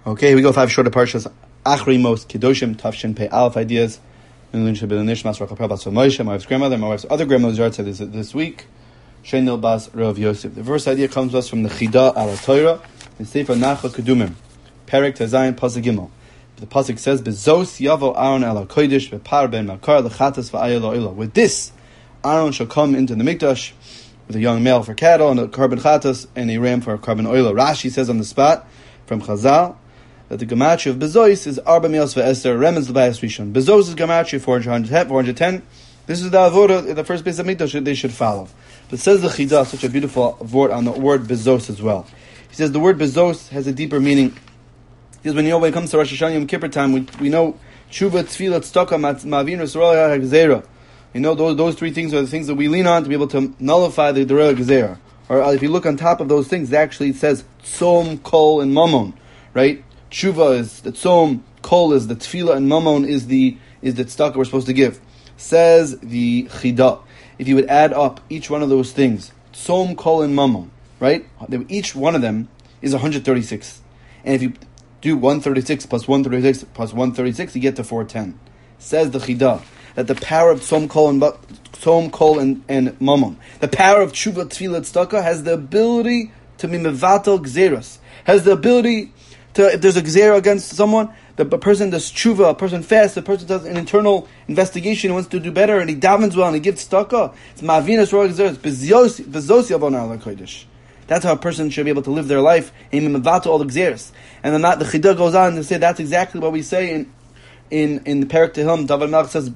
Okay, here we go. 5 shorter parshas. Achri Mos Kedoshim Tafshin Pei Aleph ideas. My wife's grandmother, my wife's other grandmother's yard said this week. Shenil Bas Rav Yosef. The first idea comes to us from the Chida Ala Torah in Sefer Nacha Kedumim, Perek Tezayin Pasuk Gimel. The pasuk says, "Bezos Yavo Aaron Ala Kodesh Bepar Ben Makar Lechatas Va'ayel Oila." With this, Aaron shall come into the mikdash with a young male for cattle and a carbon chatas and a ram for a carbon oil. Rashi says on the spot from Chazal that the gematria of Bezos is Arba Mios VeEster Remez L'Bayas Rishon. Bezos is gematria 410. This is the avoda, the first base of mikdash they should follow. But says the Chida, such a beautiful word on the word Bezos as well. He says the word Bezos has a deeper meaning. Because when it comes to Rosh Hashanah Yom Kippur time, we know Tshuva, Tefillah, Tzedakah, Ma'avin, Yisrael, Gezerah. You know, those three things are the things that we lean on to be able to nullify the Dereh Gezerah. Or if you look on top of those things, actually it says Tzom, Kol, and Mammon, right? Tshuva is the Tzom, Kol is the Tefillah, and Mammon is the Tzedakah we're supposed to give. Says the Chida, if you would add up each one of those things, Tzom, Kol, and Mammon, right? Each one of them is 136. And if you do 136 plus 136 plus 136, you get to 410. Says the Chida that the power of Tzom, Kol, and Mammon, the power of Tshuva, Tefillah, Tzedakah has the ability to be mevatel gzeras, has the ability to, if there's a gzera against someone, the person does tshuva, a person fasts, the person does an internal investigation, he wants to do better, and he davens well, and he gives tzedakah. It's ma'avinas roh gzeras, bezos yavon ala kodesh. That's how a person should be able to live their life, and mevatel all the gzeras. And then the Chida goes on to say that's exactly what we say in the Perek Tehillim. David Melch says,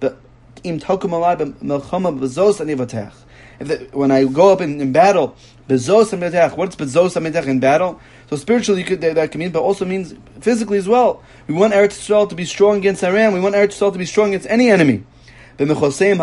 when I go up in battle, bezos amitech. What's bezos amitech in battle? So spiritually, that can mean, but also means physically as well. We want Eretz Yisrael to be strong against Iran. We want Eretz Yisrael to be strong against any enemy. You want to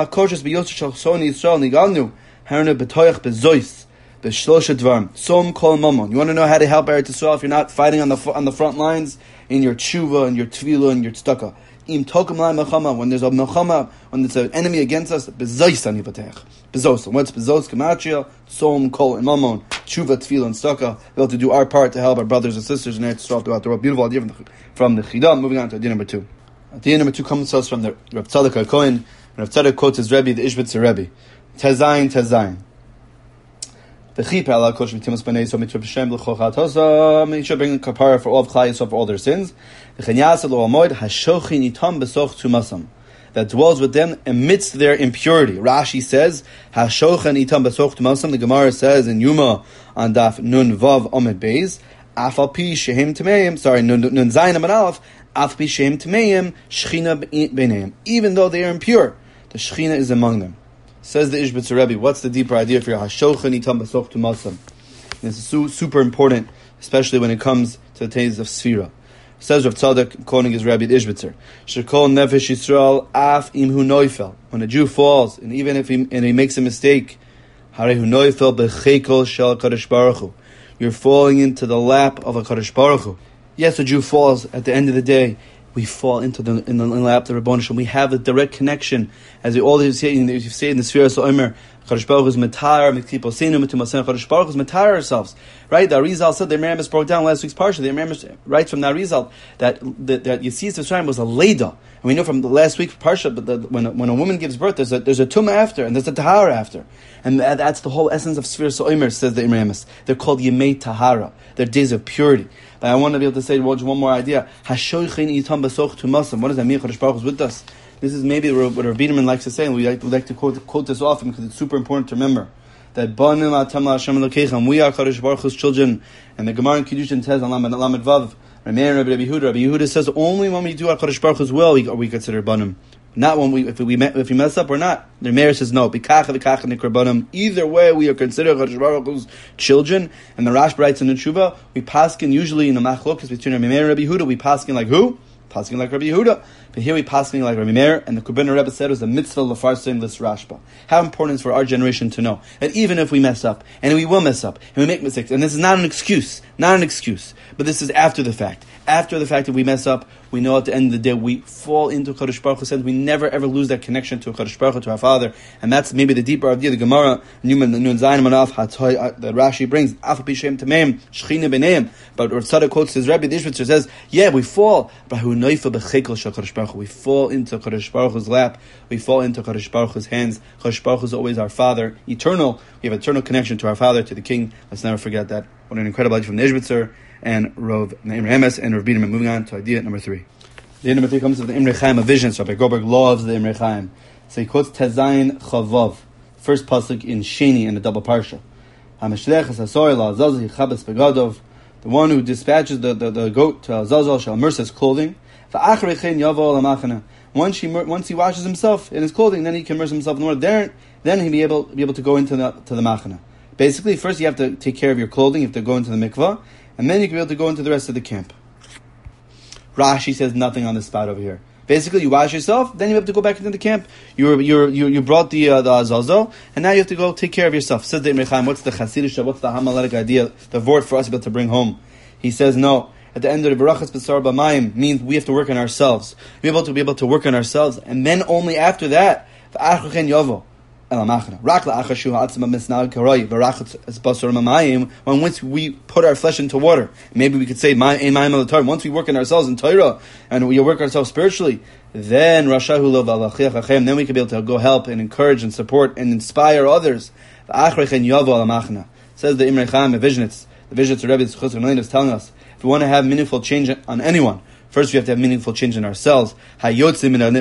know how to help Eretz Yisrael if you're not fighting on the front lines in your tshuva and your tefillah and your tzedakah. When there's a melchama, when there's an enemy against us, bezos anivatech. Bezos. And what's bezos? Gematria, Tzom, Kol, and Mammon, Tshuva, Tefillah, and Tzedakah. We'll have to do our part to help our brothers and sisters in Eretz Yisrael throughout the world. Beautiful idea from the Chida. Moving on to idea number 2. Idea number 2 comes to us from the Rav Tzadok HaKohen. Rav Tzadok quotes his Rebbe, the Ishbitzer Rebbe. Tezayin. The Chipah ala Kosh V'timus B'nei Yisrael Mitzvah B'Shem L'Chochat Hosa. He should bring a kapara for all of Klal Yisrael for all their sins. The Chenyas Lo Amoid Hashochin Itam B'Soch Tumasam, that dwells with them amidst their impurity. Rashi says Hashochin Itam B'Soch Tumasam. The Gemara says in Yuma on Daf Nun Vav Omed Beis Afal Pi Shehem Tmeim. Sorry, Nun Zayin Amid Aleph Afal Pi Shehem Tmeim Shechina B'Neim. Even though they are impure, the Shechina is among them. Says the Ishbitzer Rebbe, what's the deeper idea for your Hashochin Itam B'Soch Tumasam? This is super important, especially when it comes to the days of Sfira. Says Rav Tzadok, quoting his Rabbi Ishbitzer, Shekol Nefesh Yisrael Af Imhu Noifel. When a Jew falls, and even if he makes a mistake, Harehu Noifel B'Cheikol Shel Kadosh Baruch Hu. You're falling into the lap of a Kadosh Baruch Hu. Yes, a Jew falls. At the end of the day, we fall into the lap of the Rebbeinu Shalom. We have a direct connection, as we always say in the Sfira So'omer. Kadosh Baruch Hu is metar, mitkiposenu, mitumasenu. Kadosh Baruch Hu is metar ourselves. Right? The Arizal said, the Meramis broke down last week's parsha. The Meramis writes from the Arizal that Yisiyas Mitzrayim was a leda. And we know from the last week's parsha, but when a woman gives birth, there's a tumah after, and there's a tahara after. And that's the whole essence of Sfira So'omer, says the Meramis. They're called Yemei Tahara. They're days of purity. But I want to be able to say one more idea. Hashoichin itam b'soch tumasam. What does that mean? Kadosh Baruch Hu is with us. This is maybe what Rabbi Biederman likes to say, and we like to quote this often because it's super important to remember that Banim Atam Hashem Elokeichem, we are Kadosh Baruch Hu's children. And the Gemara in Kiddushin says on Lamed Vav, Rabbi Yehuda says only when we do our Kadosh Baruch Hu's will are we considered Banim. Not when if we mess up or not. The Meir says no. Either way, we are considered Kadosh Baruch Hu's children. And the Rashba writes in the Tshuva, we paskin usually in the machlokas between Rabbi Meir and Rabbi Yehuda. We paskin like who? Paskin like Rabbi Yehuda. But here we paskin like Rabbi Meir. And the Kubiner Rebbe said it was a mitzvah lefarsim this Rashba. How important it is for our generation to know that even if we mess up, and we will mess up, and we make mistakes, and this is not an excuse. Not an excuse, but this is after the fact. After the fact that we mess up, we know at the end of the day we fall into Kadosh Baruch Hu sense. We never ever lose that connection to Kadosh Baruch Hu, to our Father, and that's maybe the deeper idea. The Gemara, Nun Zayin Manaf, that Rashi brings, Afal Pishem Tameim, Shechina B'Neim. But Rav Tzadok quotes his Rebbe, the Ishvitzer says, yeah, we fall, but Hu Noifa B'Chekel Shel Kadosh Baruch Hu. We fall into Kadosh Baruch Hu's lap. We fall into Kadosh Baruch Hu's hands. Kadosh Baruch Hu is always our Father, eternal. We have eternal connection to our Father, to the King. Let's never forget that. What an incredible idea from the Ishvitzer and Rav Naim Remes and Rav Biederman. Moving on to idea number 3. The number 3 comes from the Imrei Chaim of visions. Rabbi Goldberg loves the Imrei Chaim. So he quotes Tezayin Chavav, first pasuk in Sheni in the double parsha. The one who dispatches the goat to Azazel shall immerse his clothing. Once he washes himself in his clothing, then he can immerse himself in the water. Then he'll be able to go into the machana. Basically, first you have to take care of your clothing. You have to go into the mikvah, and then you can be able to go into the rest of the camp. Rashi says nothing on the spot over here. Basically, you wash yourself, then you have to go back into the camp. You brought the Azazel, and now you have to go take care of yourself. Says the Imrei Chaim, what's the Chasidish, what's the Hamaletic idea, the word for us to be able to bring home? He says no. At the end of the Barachas B'Sar B'Mayim means we have to work on ourselves. Be able to work on ourselves, and then only after that, when once we put our flesh into water, maybe we could say once we work on ourselves in Torah and we work ourselves spiritually, then then we can be able to go help and encourage and support and inspire others. Says the Imrei Chaim, the Vishnitz Rebbe is telling us, if we want to have meaningful change on anyone, first we have to have meaningful change in ourselves. If we want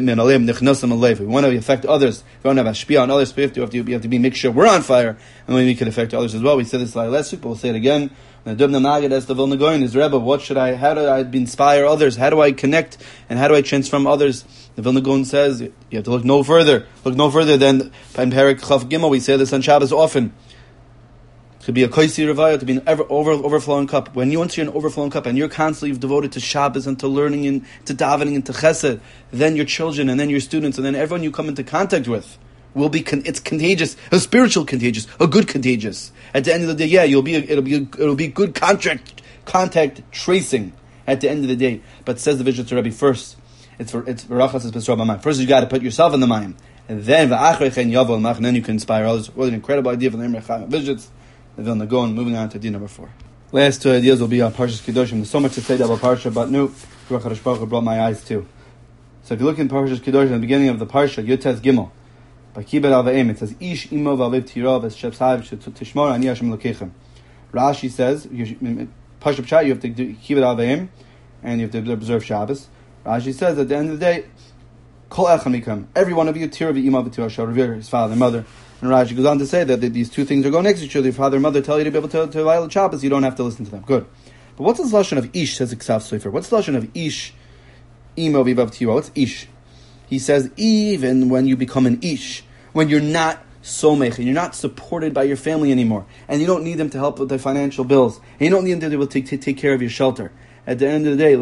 to affect others, if we want to have ashpia on others, we have to make sure we're on fire, and then we can affect others as well. We said this last week, but we'll say it again. The Dubna Magid as the Vilna Gaon is Rebbe. How do I inspire others? How do I connect? And how do I transform others? The Vilna Gaon says, you have to look no further. Look no further than in Perek Chav Gimel. We say this on Shabbos often. It could be a koisi revaya, to be an overflowing cup. Once you're an overflowing cup and you're constantly devoted to Shabbos and to learning and to davening and to chesed, then your children and then your students and then everyone you come into contact with will be it's contagious, a spiritual contagious, a good contagious. At the end of the day, yeah, it'll be good contact tracing at the end of the day. But says the Vishnitz Rebbe, first it's Barachas B'Sar B'Mayim. First you got to put yourself in the mind, and then then you can inspire others. What an incredible idea from the Imrei Chaim Vishnitz. The Vilna Gaon. Moving on to idea number 4. Last 2 ideas will be on Parshas Kedoshim. There's so much to say about Parsha, but no, Ruach HaKadosh Baruch Hu brought my eyes too. So if you look in Parshas Kedoshim, at the beginning of the Parsha, Yotes Gimel, by Kibbutz Avayim, it says, Ish imo v'alev tirav es shepsav tishmor ani Hashem Elokechem. Rashi says, Parsha Pshat, you have to do Kibbutz Avayim, and you have to observe Shabbos. Rashi says, at the end of the day, Kol echad mikam, every one of you, tirav v'imo v'tirav shall revere his father and mother. And Rashi goes on to say that these two things are going next to each other. Your father and mother tell you to be able to violate Shabbos, you don't have to listen to them. Good. But what's this lashon of ish, says Iksav Sofer? What's the lashon of ish, imo vivav tiro? What's ish? He says, even when you become an ish, when you're not somech, and you're not supported by your family anymore, and you don't need them to help with their financial bills, and you don't need them to be able to take care of your shelter. At the end of the day,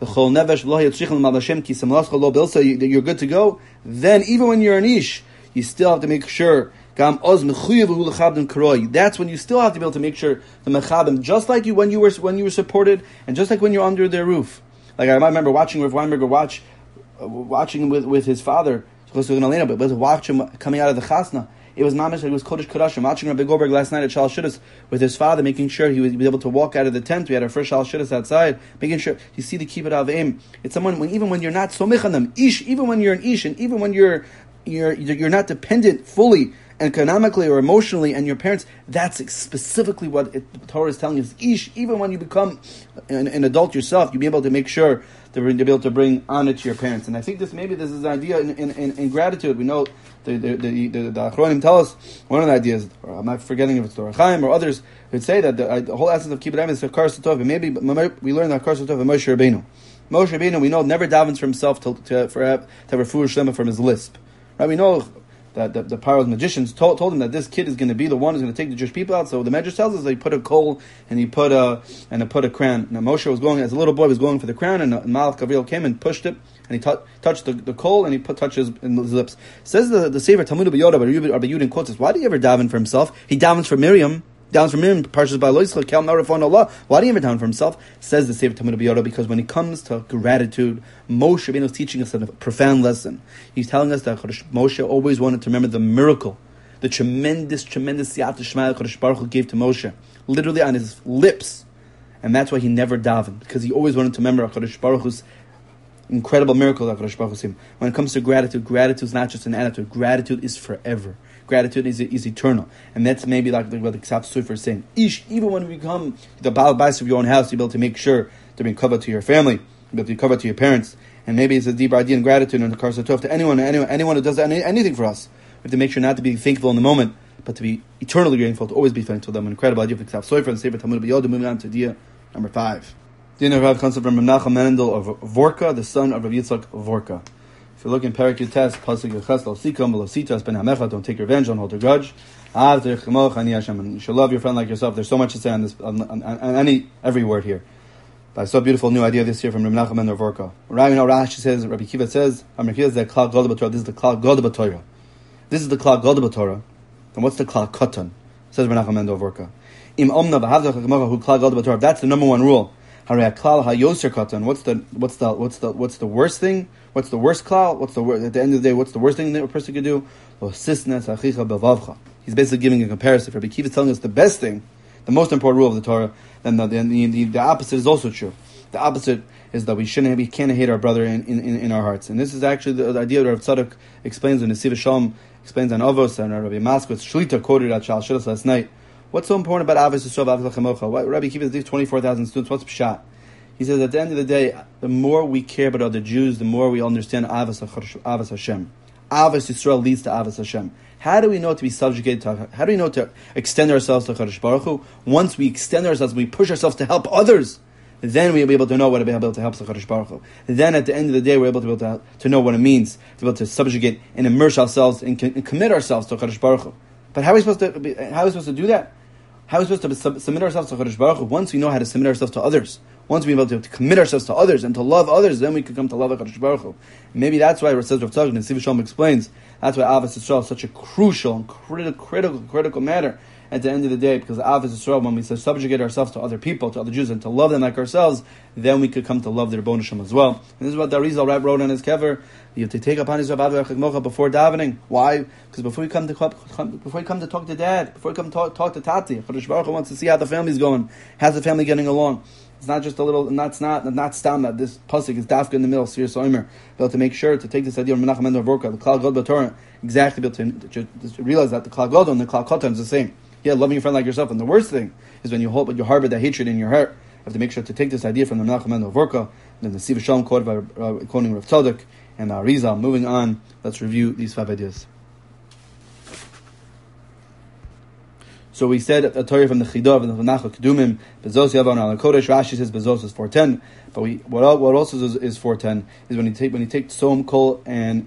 you're good to go. Then, even when you're an ish, you still have to make sure. That's when you still have to be able to make sure the mechabim, just like you when you were supported, and just like when you're under their roof. Like I remember watching Rav Weinberger watching with his father, but watch him coming out of the chasna. It was mamish, it was Kodesh Kodashim. Watching Rabbi Goldberg last night at Shal Shidduch with his father, making sure he would be able to walk out of the tent. We had our first Shal Shidduch outside, making sure you see the kibbutz avim. It's someone even when you're not somich on them, ish, even when you're an ish, and even when you're not dependent fully economically or emotionally, and your parents, that's specifically what the Torah is telling us. Ish, even when you become an adult yourself, you'll be able to make sure to be able to bring honor to your parents. And I think this is an idea in gratitude. We know the Achronim tell us one of the ideas, or I'm not forgetting if it's the Chaim or others, would say that the whole essence of Kibbutz is Hakar Satov. And maybe we learn the Hakar Satov of Moshe Rabbeinu. Moshe Rabbeinu, we know, never davens for himself to have refuah shlema from his lisp. Right? We know that the Paro's magicians told him that this kid is going to be the one who's going to take the Jewish people out. So the Medrash tells us they put a coal and he put a crown. Now Moshe was going, as a little boy, was going for the crown, and Malach Gabriel came and pushed it, and he touched the coal, and he touched his lips. Says the Sefer Talmud B'Yoda, but Rabbi Yudin quotes us, why do you ever daven for himself? He davens for Miriam. Down from him, Parshas Ba'aloischa, Kel Narafon Allah. Why do you have it down for himself? Says the Sefer Talmud B'Yoda, because when it comes to gratitude, Moshe Rabbeinu is teaching us a profound lesson. He's telling us that Moshe always wanted to remember the miracle, the tremendous Siyata Shema Chodesh Baruch Hu gave to Moshe, literally on his lips. And that's why he never davened, because he always wanted to remember Chodesh Baruch Hu's incredible miracle that Chodesh Baruch Hu. When it comes to gratitude is not just an attitude. Gratitude is forever. Gratitude is eternal. And that's maybe like what the Ksaf Sofer is saying. Even when we become the Baal Bais of your own house, you'll be able to make sure to bring cover to your family, you'll be able to cover to your parents. And maybe it's a deep idea in gratitude and the Kar Satov to anyone who does anything for us. We have to make sure not to be thankful in the moment, but to be eternally grateful, to always be thankful to them. An incredible idea of the Ksaf Sofer and Sefer Talmud B'Yoda. Moving on to idea number 5. Din of Rav comes from Menachem Mendel of Vorka, the son of Rav Yitzchak Vorka. If you're looking Perek Yutes, Pasuk Yeches Lo Sikom Lo Sitas Ben Hamecha, don't take revenge, don't hold a grudge. And you should love your friend like yourself. There's so much to say on this, on every word here. But I saw a beautiful new idea this year from Rav Menachem Mendel of Vorka. Rashi says, Rabbi Kiva says, this is the Klal Goda B'Torah. This is the Klal Goda B'Torah. And what's the Klal Katan? Says Rav Menachem Mendel of Vorka. Im Omna V'Havdach HaKamocha Hu Klal Goda B'Torah. That's the number one rule. What's the worst thing? What's the worst klal? At the end of the day, what's the worst thing that a person could do? He's basically giving a comparison. Rabbi Kiva is telling us the best thing, the most important rule of the Torah. Then the opposite is also true. The opposite is that we can't hate our brother in our hearts. And this is actually the idea that Rav Tzadok explains when Nesiv Shalom explains on Avos and Rabbi Maskowitz Shlita quoted at Shal Shidduch last night. What's so important about Avos Yisrael, Avos Lachamocha? Rabbi Kiva has 24,000 students. What's Pshat? He says at the end of the day, the more we care about other Jews, the more we understand Avos Hashem. Avos Yisrael leads to Avos Hashem. How do we know to be subjugated to? How do we know to extend ourselves to Chodesh Baruch Hu? Once we extend ourselves, we push ourselves to help others. Then we'll be able to know what to be able to help the Chodesh Baruch Hu. Then at the end of the day, we're able to know what it means to be able to subjugate and immerse ourselves and commit ourselves to Chodesh Baruch Hu. But how are we supposed to do that? How are we supposed to submit ourselves to Chodesh Baruch Hu? Once we know how to submit ourselves to others, once we're able to commit ourselves to others and to love others, then we can come to love Chodesh Baruch Hu. Maybe that's why it says Rav Tzadok and Nesiv Shalom explains, that's why Avos Yisrael is such a crucial and critical matter at the end of the day, because Avos Yisrael, when we subjugate ourselves to other people, to other Jews, and to love them like ourselves, then we could come to love the Rebbeinu Shem as well. And this is what the Arizal wrote on his kever. You have to take upon yourself before davening. Why? Because before you come to talk to Dad, before you come to talk to Tati, Chodesh Baruch Hu wants to see how the family's going. How's the family getting along? It's not just a little, not stam that this pasuk is dafka in the middle, Sir Soimer. Be able to make sure to take this idea of Menachem Mendel Vorka, the Klal Goda B'Torah, exactly be able to realize that the Klal Goda and the Klal Katan is the same. Yeah, loving your friend like yourself. And the worst thing is when you harbor that hatred in your heart. You have to make sure to take this idea from the Menachem Mendel Vorka, then the Nesiv Shalom quoted by quoting Rav Tzadok and the Arizal. Moving on, let's review these 5 ideas. So we said a Torah from the Chidah of the Nachal Kedumim, Bezos Yavan Al Kodesh. Rashi says Bezos is 410, but what also is 410 is when you take Tzom Kol and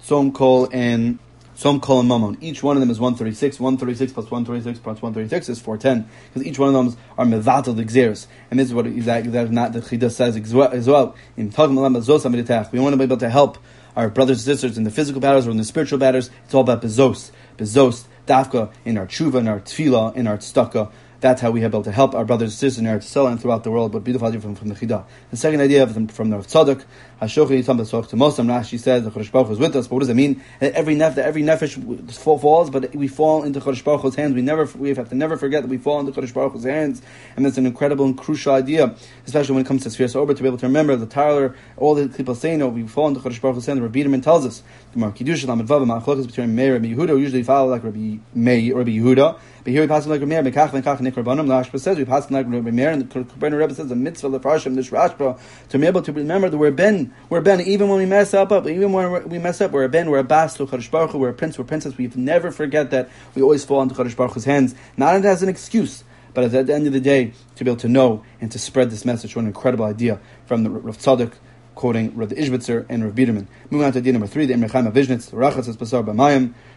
Mammon. Each one of them is 136. 136 plus 136 plus 136 is 410, because each one of them are mevatel the gzeros. And this is what exactly not the Chidah says as well. In talking about bezos amiditach, we want to be able to help our brothers and sisters in the physical battles or in the spiritual battles. It's all about bezos, dafka, in our tshuva, in our tefillah, in our tzedakah. That's how we have able to help our brothers and sisters in Eretz Yisrael and throughout the world. But beautiful idea from the Chidah. The second idea from the Tzadok, Hashochi Yitam B'Soch to Mosam. Rashi says the Chodesh Baruch Hu is with us. But what does it mean? That every nefesh falls, but we fall into Chodesh Baruch Hu's hands. We have to never forget that we fall into Chodesh Baruch Hu's hands, and that's an incredible and crucial idea, especially when it comes to Sfiras Ober, to be able to remember the Tyler. All the people saying, "No, we fall into Chodesh Baruch Hu's hands." Rabbi Biderman tells us, "Gemara Kiddushin Lamed Vav Ma'achlokas between Meir and Rabbi Yehuda usually follow like Rabbi Yehuda." But here we pass like Rabbi Meir, Mekach Mekach Nikrabanim. The Rashba says we pass like Rabbi Meir, and the Rebbe Rebbe says the mitzvah lefarshim this Rashba to be able to remember that we're ben, even when we mess up, even when we mess up, we're a ben, we're a bas to Chodesh Baruch Hu, we're a prince, we're a princess. We never forget that we always fall into Chodesh Baruch Hu's hands, not as an excuse, but at the end of the day to be able to know and to spread this message. What an incredible idea from the Rav Tzadok, quoting Rav Ishbitzer and Rav Biderman. Moving on to idea number 3, the Emre Chaim Avishnitz, Rachas es Basar B'Mayim.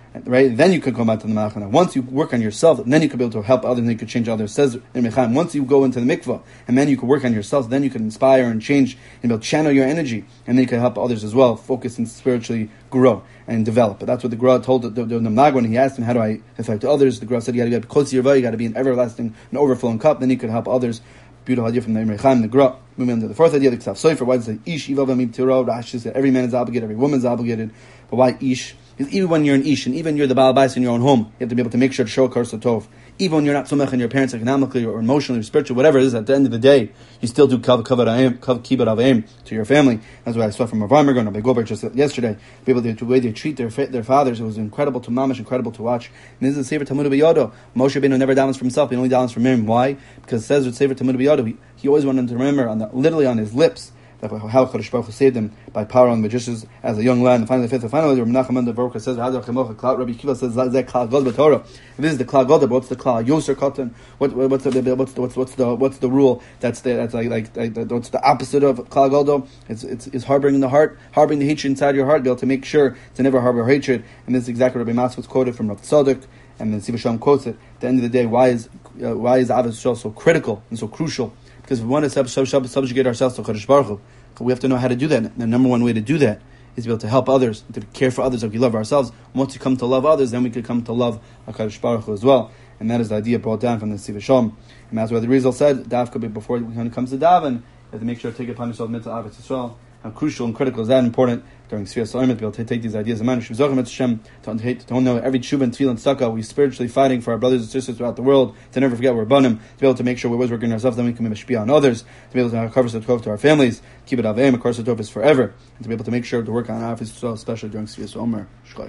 right? Then you could come out to the Malachana. Once you work on yourself, then you could be able to help others, and then you could change others. Says in Mechaim, once you go into the mikvah, and then you could work on yourself, then you can inspire and change, and be able to channel your energy, and then you can help others as well, focus and spiritually grow and develop. But that's what the Gra told the Nagwan when he asked him, how do I affect others? The Gra said, you got to get close to your you got to be an everlasting and overflowing cup, then you could help others. Beautiful idea from the Imrei Chaim, the Gra. Moving on to the fourth idea, the Ksav Sofer. Why does it say Ish, Ivav, Amib, Tiro? Rashi said every man is obligated, every woman is obligated. But why Ish? Because even when you're an Ish, and even you're the Baal Bais in your own home, you have to be able to make sure to show a curse of Tov. Even when you're not sumach in your parents economically or emotionally or spiritually, whatever it is, at the end of the day, you still do kibbut avayim to your family. That's what I saw from Rav Eimerger and Rabbi Goldberg just yesterday. People, the way they treat their fathers, it was incredible to mamish, incredible to watch. And this is the Sefer Talmud B'Yodo. Moshe Rabbeinu never davens for himself; he only davens for Miriam. Why? Because it says with Sefer Talmud B'Yodo, he always wanted them to remember literally on his lips that how Kadosh Baruch Hu saved him by power on the magicians as a young lad. And finally, the final, Rabbi Nachman the Baruch says, Rabbi Kiva says, "Zek Klal Gadol b'Torah." If this is the Klal Gadol, what's the Klal Yoser Katan? What's the rule? That's like what's the opposite of Klal Gadol? It's harboring in the heart, harboring the hatred inside your heart, be able to make sure to never harbor hatred. And this is exactly what Rabbi Mas was quoted from Rav Tzadok, and then Siva Shalom quotes it. At the end of the day, why is Avos Yisrael so critical and so crucial? Because we want to subjugate ourselves to Kadosh Baruch Hu. We have to know how to do that. The number one way to do that is to be able to help others, to care for others like we love ourselves. Once you come to love others, then we could come to love HaKadosh Baruch Hu as well. And that is the idea brought down from the Siva Shalom. And that's why the Rizal said, Dav could be before when it comes to daven, you have to make sure to take it upon yourself, mitzvah Avos Yisrael. How crucial and critical is that important during Sfiyas Omer to be able to take these ideas of man, to know every tshuva and tefillah and sukkah, we're spiritually fighting for our brothers and sisters throughout the world, to never forget we're banim, to be able to make sure we're always working on ourselves, then we can mishpia on others, to be able to cover Satov to our families, keep it avayim, of course Satov is forever, and to be able to make sure to work on our office, especially during Sfiyas Omer.